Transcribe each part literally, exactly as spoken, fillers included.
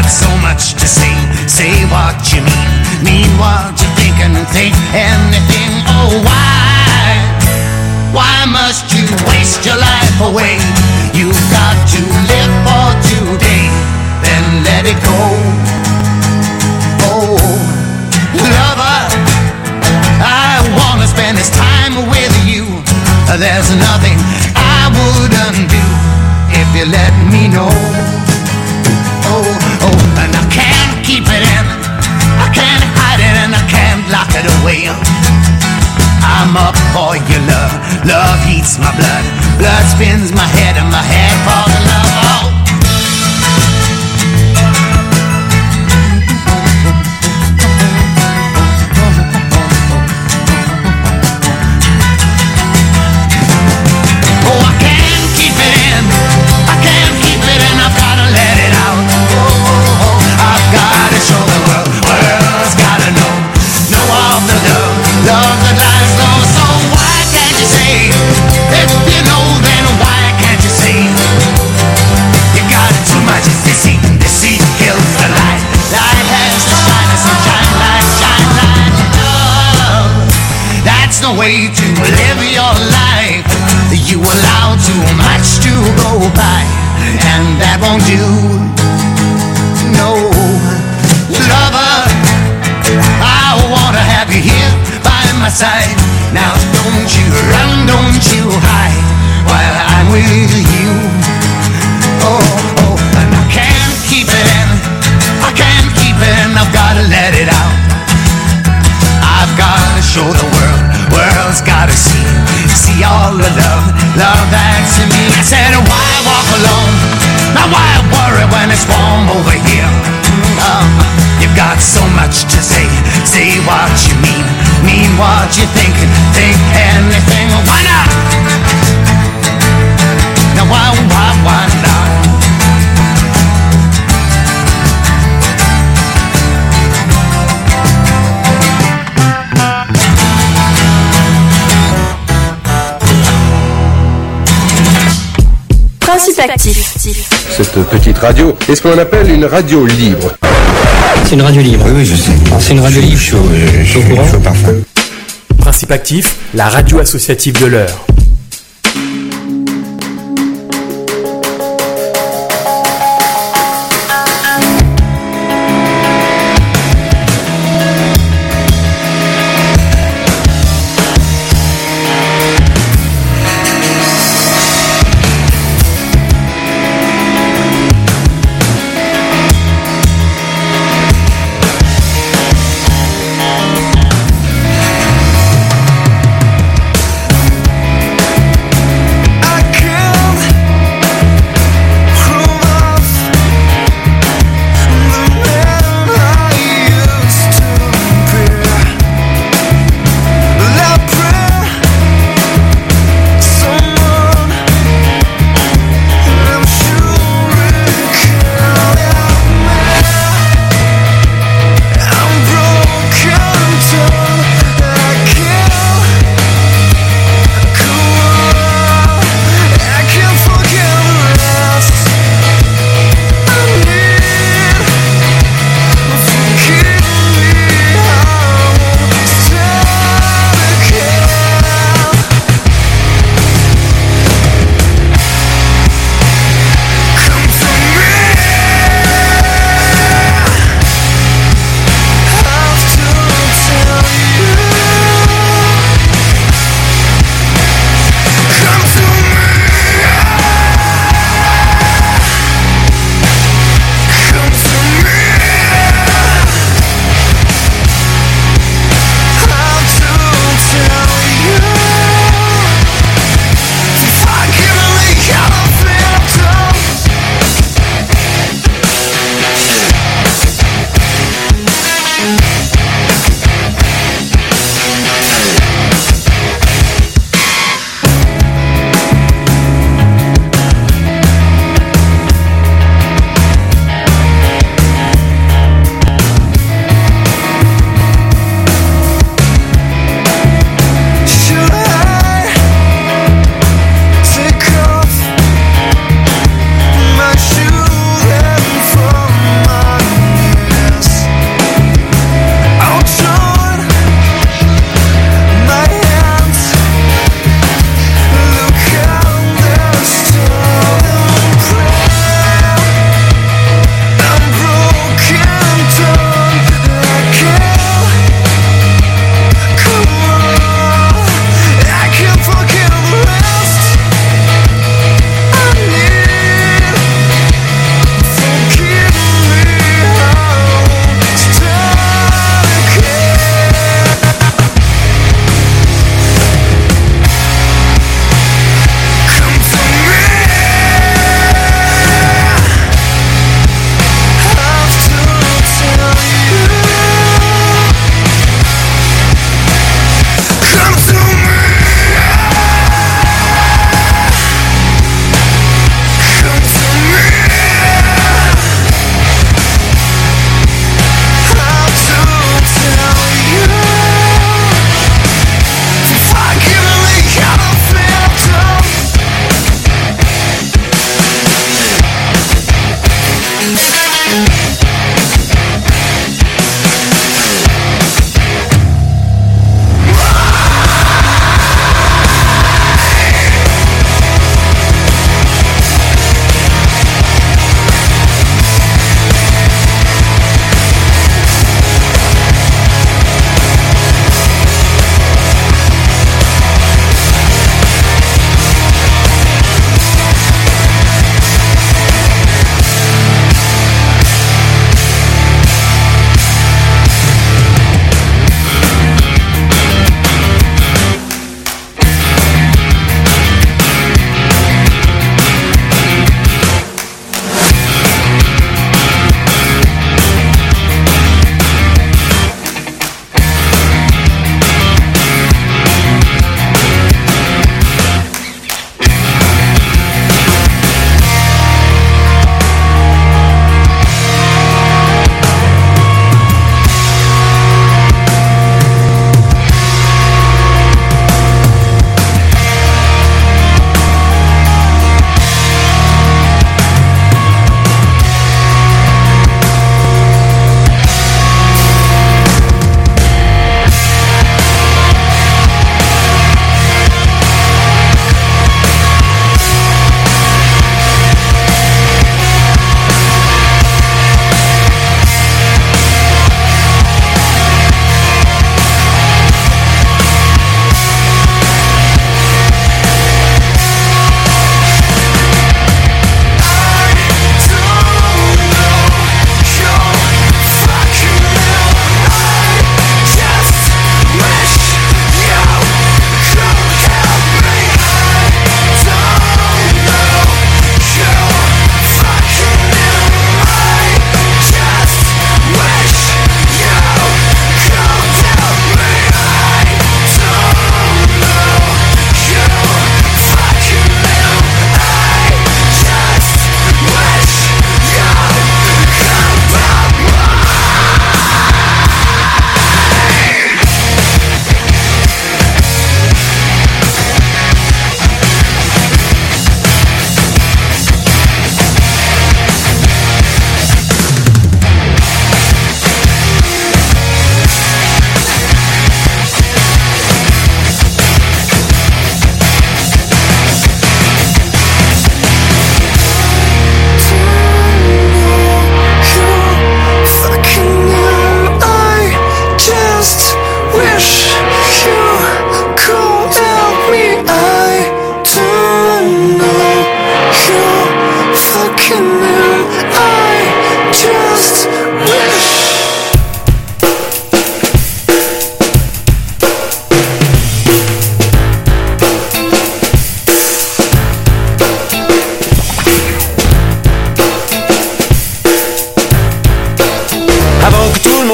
so much to say. Say what you mean, mean what you think, and think anything. Oh, why? Why must you waste your life away? You've got to live for today, then let it go. Oh, lover, I wanna spend this time with you. There's nothing I wouldn't do if you let me know. Oh, oh, and I can't keep it in, I can't hide it, and I can't lock it away. I'm up for your love, love heats my blood, blood spins my head, and my head falls in love. Oh. Way to live your life, you allow too much to go by, and that won't do. No, lover, I wanna have you here by my side. Now don't you run, don't you hide, while I'm with you. Oh, oh, and I can't keep it in, I can't keep it in, I've gotta let it out. I've gotta show the world, world's gotta see, see all the love, love that's in me. I said, why walk alone? Now why worry when it's warm over here? Uh, you've got so much to say, say what you mean, mean what you think, think anything. Why not? Now why, why, why not? Principe actif. Cette petite radio est ce qu'on appelle une radio libre. C'est une radio libre. Oui, oui, je sais. C'est une radio libre. Je suis au, je suis au courant. Parfum. Principe actif, la radio associative de l'heure.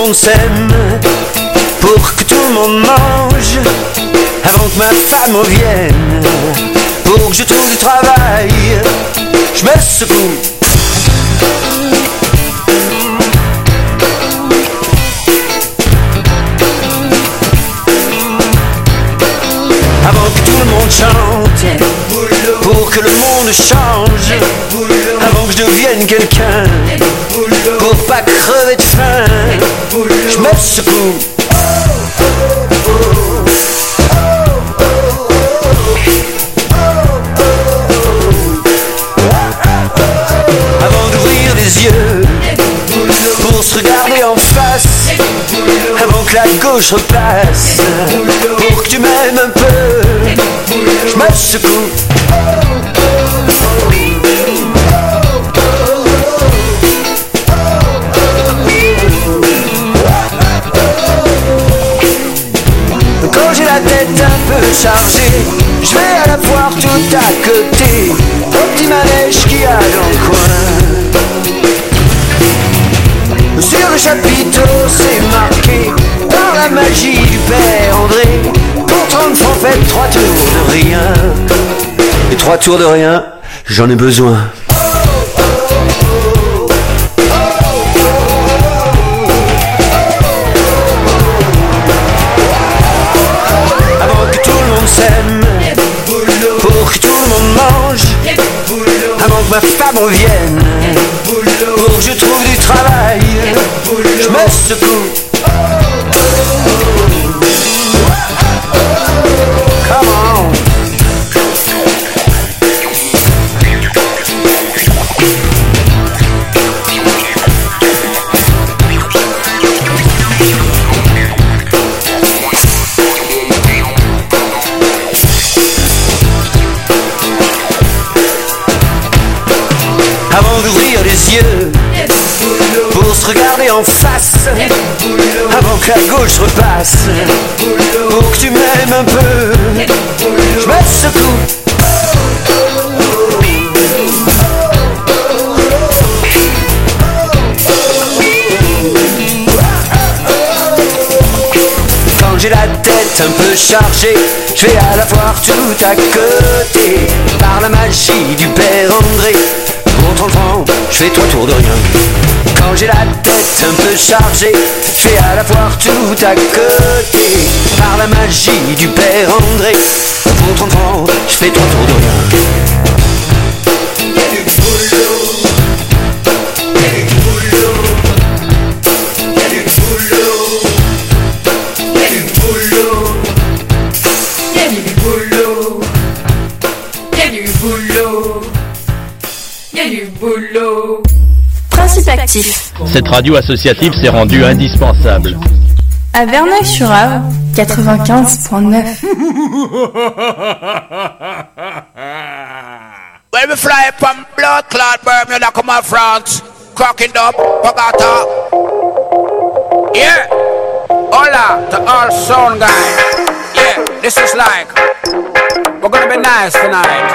monde s'aime, pour que tout le monde mange, avant que ma femme revienne, pour que je trouve du travail, je me secoue. Avant que tout le monde chante, pour que le monde change, avant que je devienne quelqu'un, pour pas crever de faim, je me secoue. Avant d'ouvrir les yeux, pour se regarder en face, avant que la gauche repasse, pour que tu m'aimes un peu, je me secoue. Quand j'ai la tête un peu chargée, je vais à la foire tout à côté, au petit manège qu'il y a dans le coin. Sur le chapiteau c'est marqué, par la magie du père André, pour trente francs faites trois tours de rien. Et trois tours de rien, j'en ai besoin. Avant que tout le monde s'aime, pour que tout le monde mange, avant que ma femme revienne, pour que je trouve du travail, je me secoue. Come on. Avant d'ouvrir les yeux, pour se regarder en face, avant que la gauche repasse, pour que tu m'aimes un peu, je me secoue. Quand j'ai la tête un peu chargée, je vais à la foire tout à côté, par la magie du père André. Pour trente francs, je fais trois tours de rien. Quand j'ai la tête un peu chargée, je vais à la foire tout à côté, par la magie du père André. Pour trente francs, je fais trois tours de rien. Principe actif. Cette radio associative s'est rendue indispensable. À Verneuil-sur-Avre, quatre-vingt-quinze point neuf. When we fly from blood clot Bermuda, come out France, cracking up, Bogota. Yeah, hola to all sound guys. Yeah, this is like, we're gonna be nice tonight.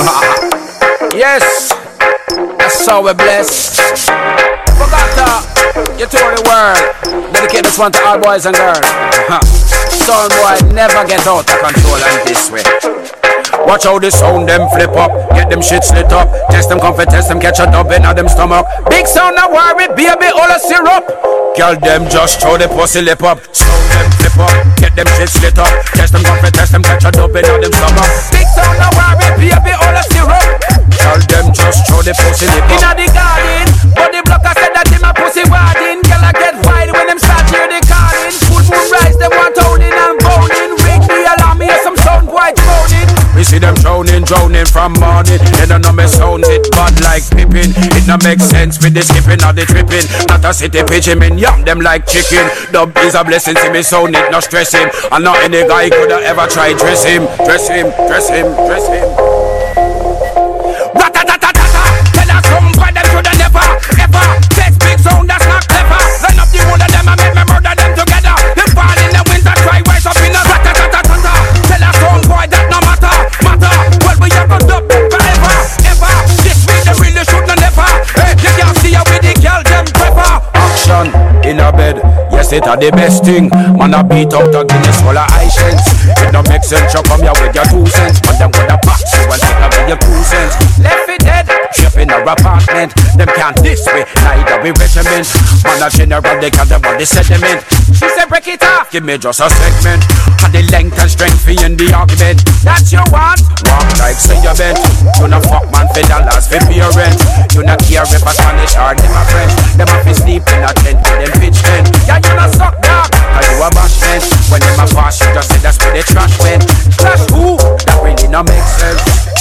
Yes, that's how we're blessed. Bogota, you tour the world. Dedicate this one to all boys and girls. Sound boy never get out of control and this way. Watch how the sound them flip up, get them shit slit up. Test them comfort, test them catch a dub in them stomach. Big sound no worry, baby, all a syrup. Girl them just throw the pussy lip up. Sound them flip up, get them shit slit up. Test them comfort, test them catch a dub in them stomach. Big sound no worry, baby, all a syrup. Girl them just throw the pussy lip up. Inna the garden, but the blocker said that him a pussy warding. Girl I get wild when them start hear the calling. Full moon rise, them want holding and boning. Ring the alarm, hear some sound boy droning. We see them drowning, drowning from morning. They don't know me sound it bad like Pippin. It no make sense with the skipping or the tripping. Not a city pigeon, me yum them like chicken. Dub is a blessing, see me sound it, no stress him. And not any guy coulda ever try dress him. Dress him, dress him, dress him. Rat-a-tat-tat-tat. Tell us some boy them coulda never, ever test big sound that's not clever. Line up the one of them and make me murder them together. Them fall in the winter, try rise up in a rat-a-tat-tat-tat. Tell us some boy that no matter. Matter, well we have to dub them forever, ever. This week they really should not never. Hey, you can't see how with the girl them prefer. Action in a bed, Yes, it a the best thing. Man a beat out a Guinness full of high cents. It don't make sense, you come here with your two cents. Man them gonna box you and take away your two cents. Left it dead, ship in our apartment. Them can't diss me, neither we regiment. Man a general, they can't them on the sediment. She said break it off, give me just a segment. And the length and strength for in the argument. That's your want, walk like say you bent. You not fuck man for dollars for pay rent. You not care if a Spanish or them a French. Them a fi sleep in a tent with them pitch tent. Yeah, you not suck dog, cause you a bashment. When them a pass, you just say that's where the trash went. Clash who? That really not make sense.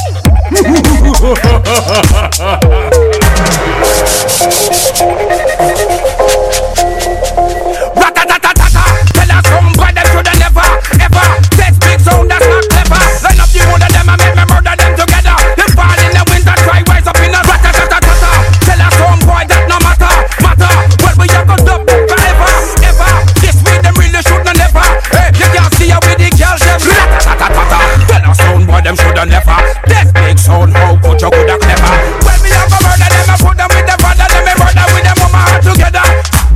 Rat-a-tat-tat-tat. Tell us some boy them shoulda never, ever test big sound that's not clever. Line up the one of them and make me murder them together. Them fall in the winter, try rise up in a rat-a-tat-tat-tat. Tell us some boy that no matter, matter. Well we a go dub forever, ever. This way them really should not never. Hey, you can't see how with the girls them. Rat-a-tat-tat-tat. Tell us some boy them shoulda never test big sound. How could you coulda clever? Well we a go murder them and put them with them father. Them me murder with them mama all together.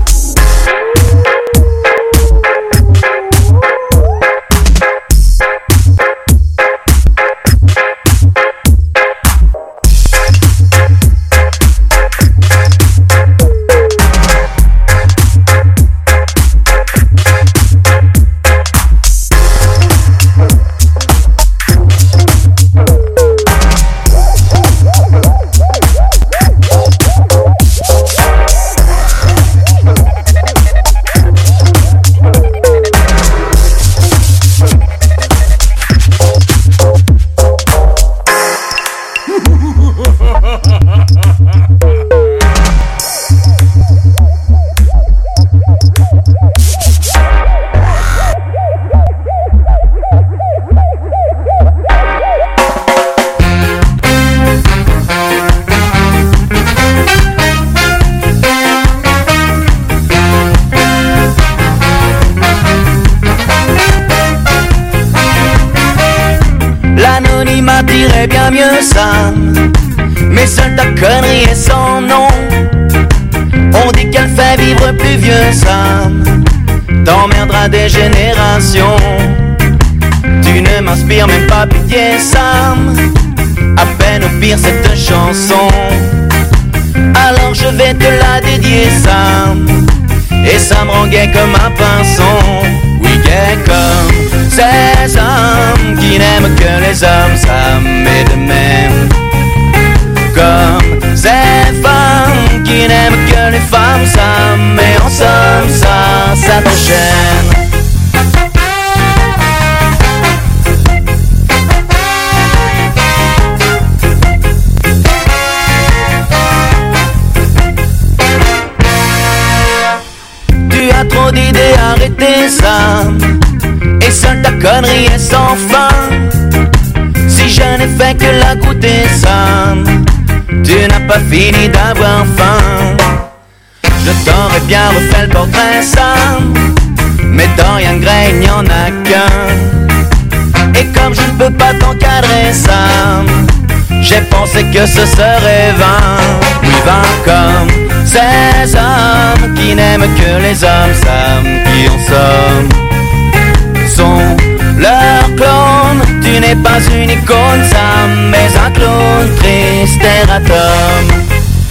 L'anonymat dirait bien mieux ça, mais seule ta connerie est sans nom. On dit qu'elle fait vivre plus vieux, ça t'emmerdera des générations. Tu ne m'inspires même pas pitié, Sam. À peine au pire cette chanson. Alors je vais te la dédier, Sam. Et ça me rend gai comme un pinson. Oui, gai comme ces hommes qui n'aiment que les hommes, Sam. Et de même comme ces femmes qui n'aiment que les femmes, Sam. Et en somme, ça, ça t'enchaîne. Tu as trop d'idées, arrêtez ça. Et seule ta connerie est sans fin. Si je n'ai fait que la goûter, ça, tu n'as pas fini d'avoir faim. Je t'aurais bien refait le portrait, ça, mais dans Dorian Gray il n'y en a qu'un. Et comme je ne peux pas t'encadrer, ça, j'ai pensé que ce serait vain. Oui, vain comme ces hommes qui n'aiment que les hommes, Sam, qui en somme sont leurs clones. Tu n'es pas une icône, Sam, mais un clone triste erratum.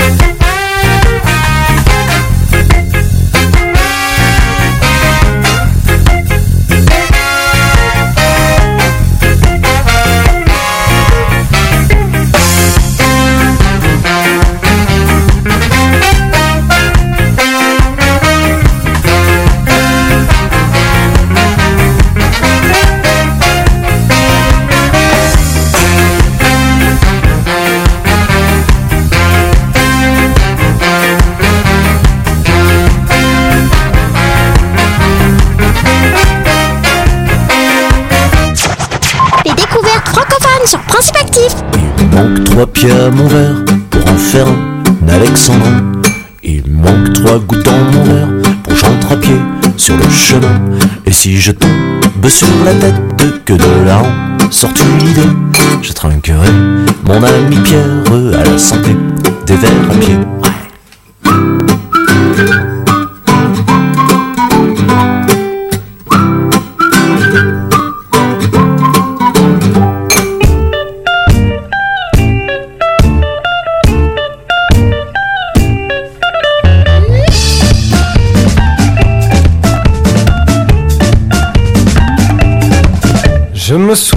Sur Principe Actif. Il manque trois pieds à mon verre pour en faire un Alexandre. Il manque trois gouttes dans mon verre pour que j'entre à pied sur le chemin. Et si je tombe sur la tête que de là en sort une idée, je trinquerai mon ami Pierre à la santé des verres à pied.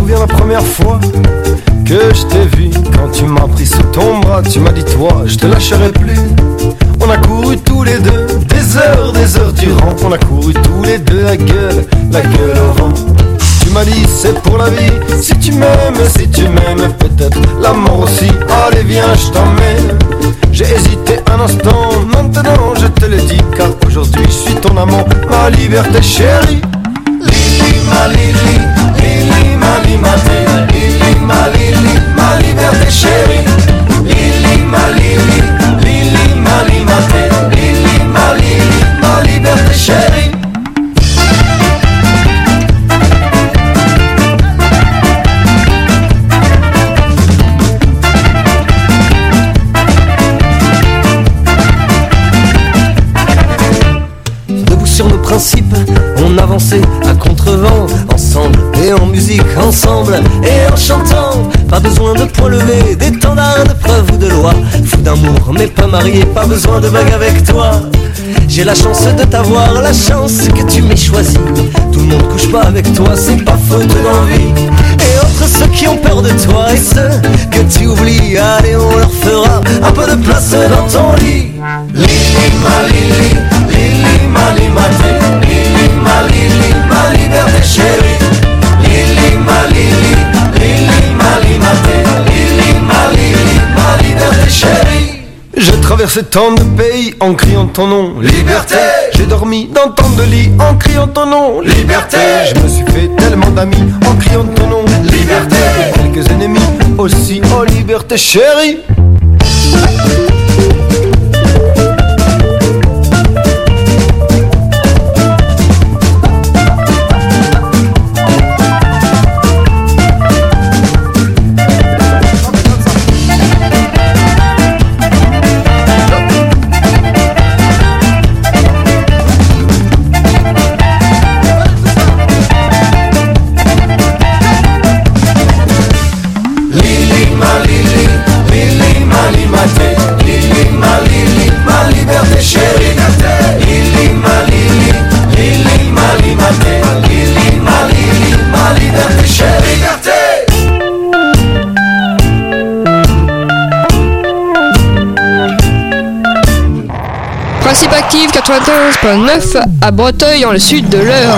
bien la première fois que je t'ai vu, quand tu m'as pris sous ton bras, tu m'as dit toi, je te lâcherai plus. On a couru tous les deux, des heures, des heures durant. On a couru tous les deux la gueule, la gueule au vent. Tu m'as dit c'est pour la vie, si tu m'aimes, si tu m'aimes, peut-être la mort aussi. Allez viens, je t'emmène. J'ai hésité un instant, maintenant je te le dis, car aujourd'hui je suis ton amant, ma liberté chérie. Lili, ma Lili, Lili, ma Limate, Lili, ma Lili, ma liberté chérie. Lili, ma Lili, Lili, ma Limate, Lili, ma Lili, ma liberté chérie. Sur nos principes, on avançait à contre-vent, ensemble et en musique, ensemble et en chantant. Pas besoin de points levés, d'étendards, de preuves ou de loi. Fou d'amour, mais pas marié, pas besoin de bague avec toi. J'ai la chance de t'avoir, la chance que tu m'aies choisi. Tout le monde couche pas avec toi, c'est pas faute d'envie. Et entre ceux qui ont peur de toi et ceux que tu oublies, allez on leur fera un peu de place dans ton lit. Lili, ma Lili, Lili, ma Limate, Lili, ma Lili, ma liberté chérie. Lili, ma Lili, Lili, ma Limate, Lili, ma Lili, ma liberté chérie. J'ai traversé tant de pays en criant ton nom, liberté. J'ai dormi dans tant de lits en criant ton nom, liberté. Je me suis fait tellement d'amis en criant ton nom, liberté. Et quelques ennemis aussi, oh liberté chérie. Principe actif quatre-vingt-quinze virgule neuf à Breteuil dans le sud de l'Eure.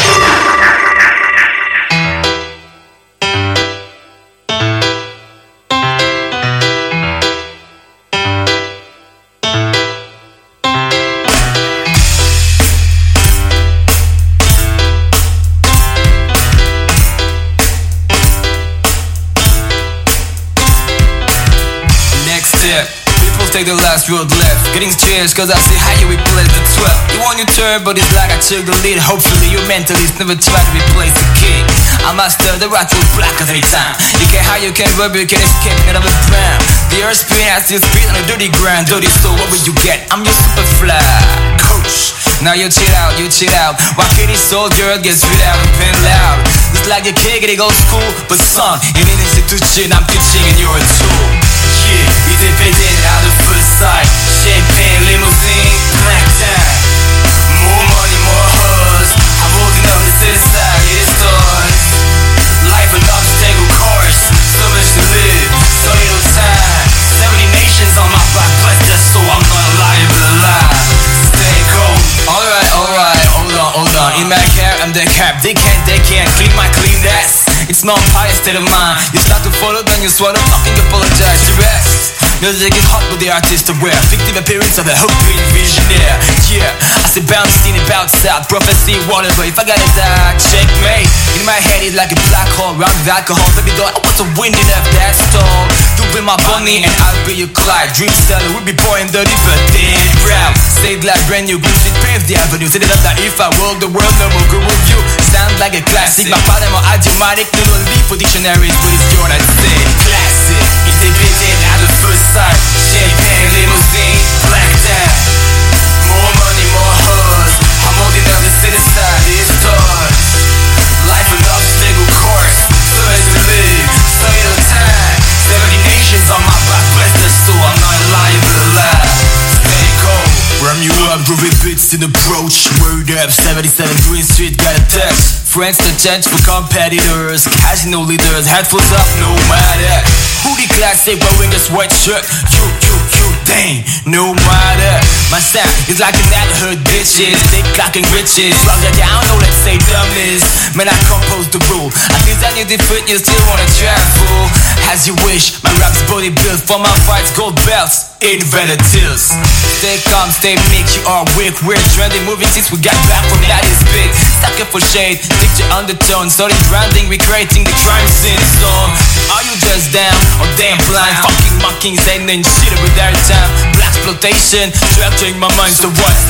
Take the last road left, getting changed cause I say hi, you replace the twelve. You want your turn, but it's like I took the lead. Hopefully your mentalist never try to replace the king. I master the right road black every time. You can hide, you can rub, you can escape out of a drown. The earth spin has its feet on a dirty ground. Dirty soul, what will you get? I'm your super fly coach. Now you chill out, you chill out. Why can't this soldier get spit out and pen loud? It's like a kid getting old school, but son, in an institution I'm teaching and you're a tool. Yeah, il est pété à the first sight. Champagne, limousine, black time. More money, more hustle. I'm holding up the city side, it starts. Life an obstacle course. So much to live, so little time. Seventy nations on my back, bless that soul, I'm not lying but alive. Stay cold. Alright, alright, hold on, hold on. In my car, I'm the cap. They can't, they can't clean my clean ass. It's not high state of mind. You start to follow, then you swallow, fucking apologize to rest. Music is hot with the artist aware. Fictive appearance of a hoping visionaire. Yeah, I say bounce in about south. Prophecy, whatever, if I gotta die, checkmate. In my head it's like a black hole, round with alcohol. Baby doll, I want to win enough, that's all. You be my bunny and I'll be your Clyde. Dream stellar, we'll be born dirty but dead brown. Stayed like brand new, blue shit, pave the avenue. Set it up that if I rule the world, no more good review. Sound like a classic. My father, my idiomatic. No one leave for dictionaries, but it's your I'd say classic. If they bit it at the first sight. Champagne, limousine, black tie. More money, more hustle. I'm holding up the city side, it starts. Life an obstacle course. So as to live, so little time. Seventy nations on my back, bless the soul, I'm not lying but alive. Stay cold, warm you up up, groovy beats in approach. Word up, seventy-seven Green Street, got a touch. Friends to change for competitors, casino leaders, headphones up, no matter. Hoodie classic, wearing a sweatshirt. You, you, you, dang, no matter. My sound is like an neighborhood bitches, they clocking riches. Rock it down, no let's say dumbness. Man, I compose the rule. At least I knew the foot, you still wanna travel. As you wish, my rap's body built for my fights, gold belts. Invented tills. Stay calm, stay meek, you are weak. We're trending, moving since we got back from that is big. Sucker for shade, picture undertone. Starting branding, recreating the crime scene song. Are you just down or damn blind? Fucking mocking, saying shit with their time. Black exploitation, structuring my mind, so what's